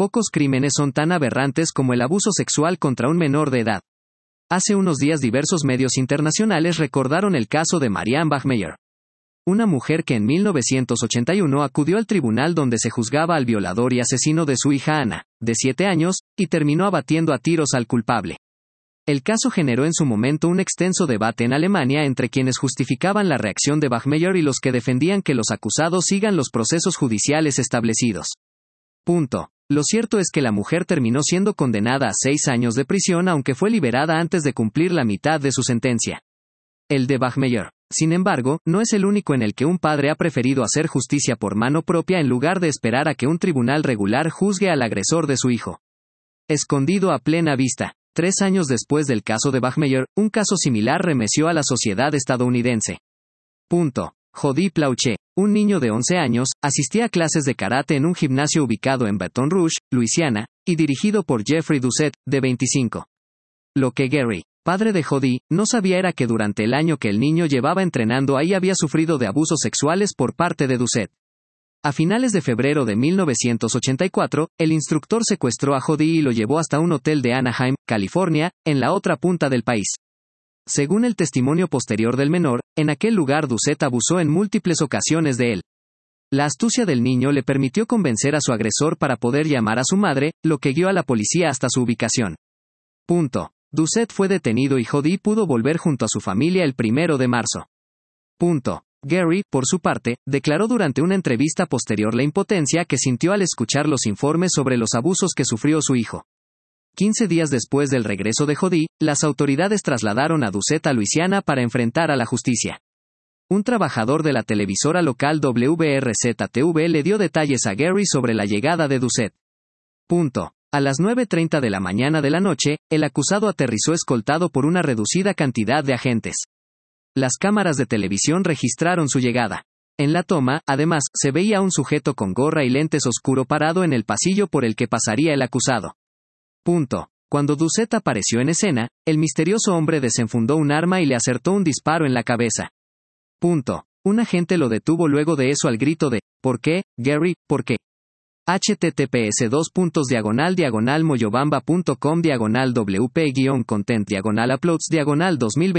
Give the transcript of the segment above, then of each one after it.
Pocos crímenes son tan aberrantes como el abuso sexual contra un menor de edad. Hace unos días diversos medios internacionales recordaron el caso de Marianne Bachmeier, una mujer que en 1981 acudió al tribunal donde se juzgaba al violador y asesino de su hija Anna, de 7 años, y terminó abatiendo a tiros al culpable. El caso generó en su momento un extenso debate en Alemania entre quienes justificaban la reacción de Bachmeier y los que defendían que los acusados sigan los procesos judiciales establecidos. Lo cierto es que la mujer terminó siendo condenada a 6 años de prisión aunque fue liberada antes de cumplir la mitad de su sentencia. El de Bachmeier, sin embargo, no es el único en el que un padre ha preferido hacer justicia por mano propia en lugar de esperar a que un tribunal regular juzgue al agresor de su hijo. Escondido a plena vista. 3 años después del caso de Bachmeier, un caso similar remeció a la sociedad estadounidense. Jody Plauché, un niño de 11 años, asistía a clases de karate en un gimnasio ubicado en Baton Rouge, Luisiana, y dirigido por Jeffrey Doucette, de 25. Lo que Gary, padre de Jody, no sabía era que durante el año que el niño llevaba entrenando ahí había sufrido de abusos sexuales por parte de Doucette. A finales de febrero de 1984, el instructor secuestró a Jody y lo llevó hasta un hotel de Anaheim, California, en la otra punta del país. Según el testimonio posterior del menor, en aquel lugar Doucette abusó en múltiples ocasiones de él. La astucia del niño le permitió convencer a su agresor para poder llamar a su madre, lo que guió a la policía hasta su ubicación. Doucette fue detenido y Jody pudo volver junto a su familia el 1 de marzo. Gary, por su parte, declaró durante una entrevista posterior la impotencia que sintió al escuchar los informes sobre los abusos que sufrió su hijo. 15 días después del regreso de Jody, las autoridades trasladaron a Doucette a Luisiana para enfrentar a la justicia. Un trabajador de la televisora local WRZ-TV le dio detalles a Gary sobre la llegada de Doucette. A las 9:30 de la mañana de la noche, el acusado aterrizó escoltado por una reducida cantidad de agentes. Las cámaras de televisión registraron su llegada. En la toma, además, se veía a un sujeto con gorra y lentes oscuro parado en el pasillo por el que pasaría el acusado. Cuando Doucette apareció en escena, el misterioso hombre desenfundó un arma y le acertó un disparo en la cabeza. Un agente lo detuvo luego de eso al grito de «¿Por qué, Gary, por qué?». https://moyobamba.com/wp-content/uploads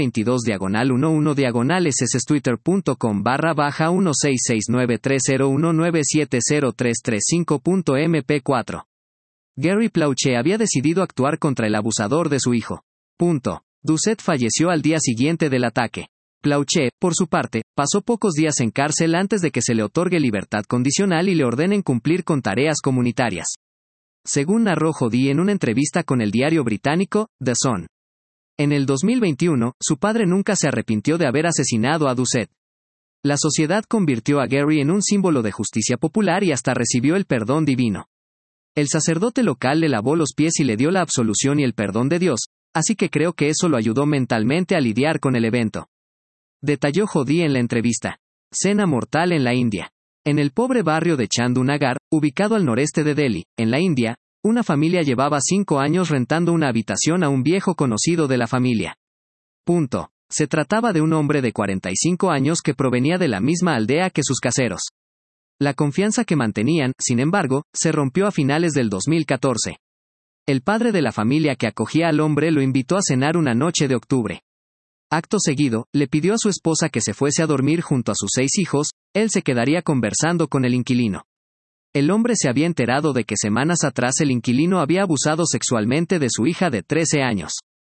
2022-116693019703335.mp4. Gary Plauché había decidido actuar contra el abusador de su hijo. Doucette falleció al día siguiente del ataque. Plauché, por su parte, pasó pocos días en cárcel antes de que se le otorgue libertad condicional y le ordenen cumplir con tareas comunitarias. Según narró Jody en una entrevista con el diario británico, The Sun. En el 2021, su padre nunca se arrepintió de haber asesinado a Doucette. La sociedad convirtió a Gary en un símbolo de justicia popular y hasta recibió el perdón divino. El sacerdote local le lavó los pies y le dio la absolución y el perdón de Dios, así que creo que eso lo ayudó mentalmente a lidiar con el evento. Detalló Jody en la entrevista. Cena mortal en la India. En el pobre barrio de Chandu-Nagar, ubicado al noreste de Delhi, en la India, una familia llevaba 5 años rentando una habitación a un viejo conocido de la familia. Se trataba de un hombre de 45 años que provenía de la misma aldea que sus caseros. La confianza que mantenían, sin embargo, se rompió a finales del 2014. El padre de la familia que acogía al hombre lo invitó a cenar una noche de octubre. Acto seguido, le pidió a su esposa que se fuese a dormir junto a sus 6 hijos, él se quedaría conversando con el inquilino. El hombre se había enterado de que semanas atrás el inquilino había abusado sexualmente de su hija de 13 años.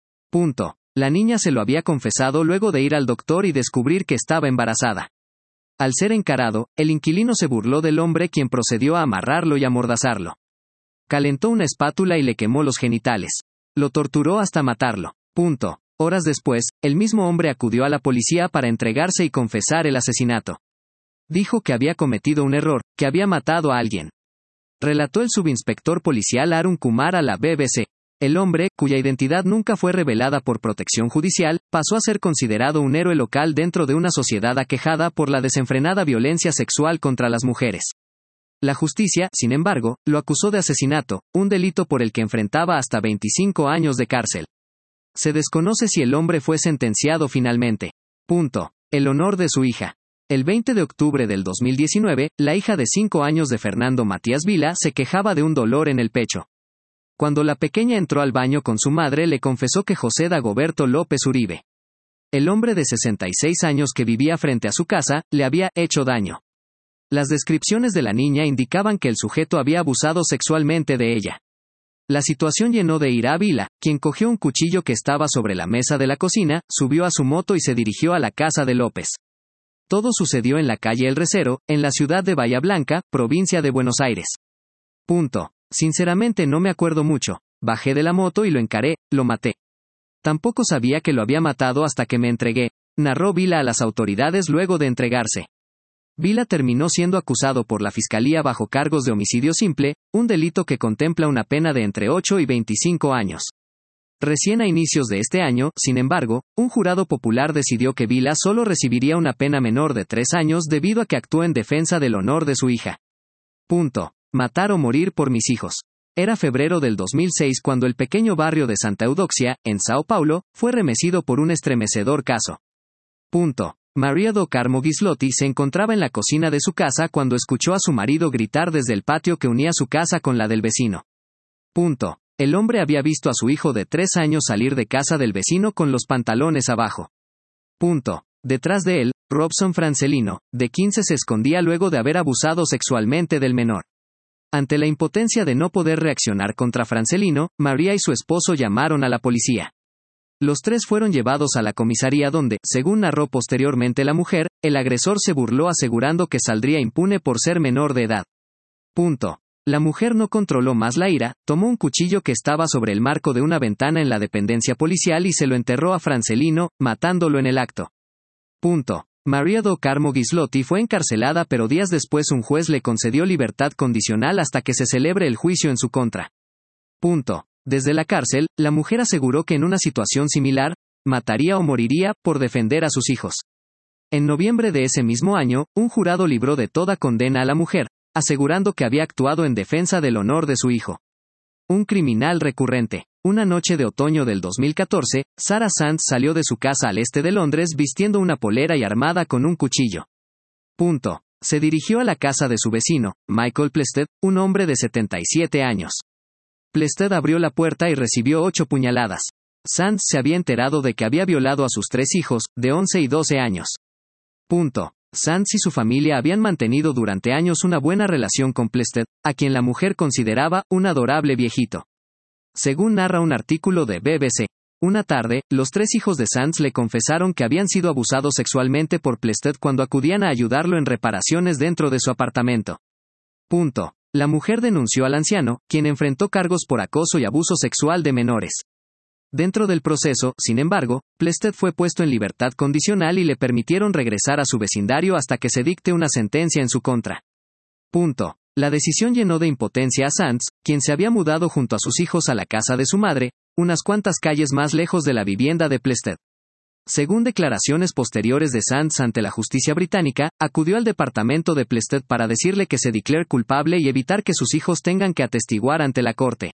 La niña se lo había confesado luego de ir al doctor y descubrir que estaba embarazada. Al ser encarado, el inquilino se burló del hombre quien procedió a amarrarlo y amordazarlo. Calentó una espátula y le quemó los genitales. Lo torturó hasta matarlo. Horas después, el mismo hombre acudió a la policía para entregarse y confesar el asesinato. Dijo que había cometido un error, que había matado a alguien. Relató el subinspector policial Arun Kumar a la BBC. El hombre, cuya identidad nunca fue revelada por protección judicial, pasó a ser considerado un héroe local dentro de una sociedad aquejada por la desenfrenada violencia sexual contra las mujeres. La justicia, sin embargo, lo acusó de asesinato, un delito por el que enfrentaba hasta 25 años de cárcel. Se desconoce si el hombre fue sentenciado finalmente. El honor de su hija. El 20 de octubre del 2019, la hija de 5 años de Fernando Matías Vila se quejaba de un dolor en el pecho. Cuando la pequeña entró al baño con su madre, le confesó que José Dagoberto López Uribe, el hombre de 66 años que vivía frente a su casa, le había hecho daño. Las descripciones de la niña indicaban que el sujeto había abusado sexualmente de ella. La situación llenó de ira a Vila, quien cogió un cuchillo que estaba sobre la mesa de la cocina, subió a su moto y se dirigió a la casa de López. Todo sucedió en la calle El Recero, en la ciudad de Bahía Blanca, provincia de Buenos Aires. Sinceramente no me acuerdo mucho. Bajé de la moto y lo encaré, lo maté. Tampoco sabía que lo había matado hasta que me entregué, narró Vila a las autoridades luego de entregarse. Vila terminó siendo acusado por la Fiscalía bajo cargos de homicidio simple, un delito que contempla una pena de entre 8 y 25 años. Recién a inicios de este año, sin embargo, un jurado popular decidió que Vila solo recibiría una pena menor de 3 años debido a que actuó en defensa del honor de su hija. Matar o morir por mis hijos. Era febrero del 2006 cuando el pequeño barrio de Santa Eudoxia, en Sao Paulo, fue remecido por un estremecedor caso. Maria do Carmo Ghislotti se encontraba en la cocina de su casa cuando escuchó a su marido gritar desde el patio que unía su casa con la del vecino. El hombre había visto a su hijo de 3 años salir de casa del vecino con los pantalones abajo. Detrás de él, Robson Francelino, de 15, se escondía luego de haber abusado sexualmente del menor. Ante la impotencia de no poder reaccionar contra Francelino, María y su esposo llamaron a la policía. Los 3 fueron llevados a la comisaría donde, según narró posteriormente la mujer, el agresor se burló asegurando que saldría impune por ser menor de edad. La mujer no controló más la ira, tomó un cuchillo que estaba sobre el marco de una ventana en la dependencia policial y se lo enterró a Francelino, matándolo en el acto. Maria do Carmo Ghislotti fue encarcelada, pero días después un juez le concedió libertad condicional hasta que se celebre el juicio en su contra. Desde la cárcel, la mujer aseguró que en una situación similar, mataría o moriría por defender a sus hijos. En noviembre de ese mismo año, un jurado libró de toda condena a la mujer, asegurando que había actuado en defensa del honor de su hijo. Un criminal recurrente. Una noche de otoño del 2014, Sarah Sands salió de su casa al este de Londres vistiendo una polera y armada con un cuchillo. Se dirigió a la casa de su vecino, Michael Plested, un hombre de 77 años. Plested abrió la puerta y recibió 8 puñaladas. Sands se había enterado de que había violado a sus 3 hijos, de 11 y 12 años. Sands y su familia habían mantenido durante años una buena relación con Plested, a quien la mujer consideraba un adorable viejito. Según narra un artículo de BBC, una tarde, los 3 hijos de Sands le confesaron que habían sido abusados sexualmente por Plested cuando acudían a ayudarlo en reparaciones dentro de su apartamento. La mujer denunció al anciano, quien enfrentó cargos por acoso y abuso sexual de menores. Dentro del proceso, sin embargo, Plested fue puesto en libertad condicional y le permitieron regresar a su vecindario hasta que se dicte una sentencia en su contra. La decisión llenó de impotencia a Sands, quien se había mudado junto a sus hijos a la casa de su madre, unas cuantas calles más lejos de la vivienda de Plested. Según declaraciones posteriores de Sands ante la justicia británica, acudió al departamento de Plested para decirle que se declare culpable y evitar que sus hijos tengan que atestiguar ante la corte.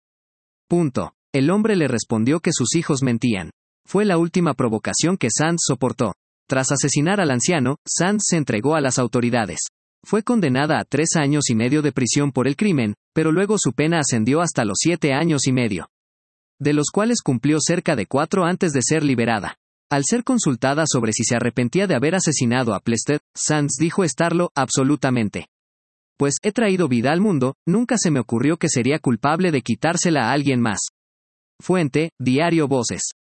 El hombre le respondió que sus hijos mentían. Fue la última provocación que Sands soportó. Tras asesinar al anciano, Sands se entregó a las autoridades. Fue condenada a 3 años y medio de prisión por el crimen, pero luego su pena ascendió hasta los 7 años y medio. De los cuales cumplió cerca de 4 antes de ser liberada. Al ser consultada sobre si se arrepentía de haber asesinado a Plested, Sands dijo estarlo, absolutamente. Pues, he traído vida al mundo, nunca se me ocurrió que sería culpable de quitársela a alguien más. Fuente, Diario Voces.